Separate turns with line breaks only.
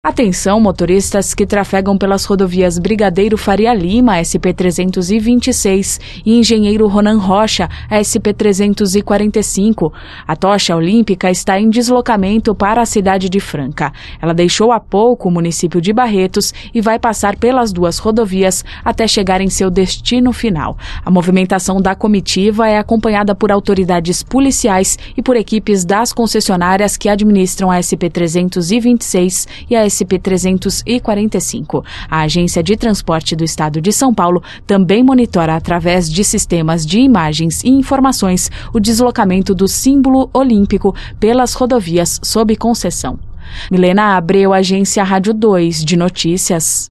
Atenção, motoristas que trafegam pelas rodovias Brigadeiro Faria Lima, SP-326, e Engenheiro Ronan Rocha, SP-345. A tocha olímpica está em deslocamento para a cidade de Franca. Ela deixou há pouco o município de Barretos e vai passar pelas duas rodovias até chegar em seu destino final. A movimentação da comitiva é acompanhada por autoridades policiais e por equipes das concessionárias que administram a SP-326 e a SP-345. A Agência de Transporte do Estado de São Paulo também monitora através de sistemas de imagens e informações o deslocamento do símbolo olímpico pelas rodovias sob concessão. Milena Abreu, Agência Rádio 2 de Notícias.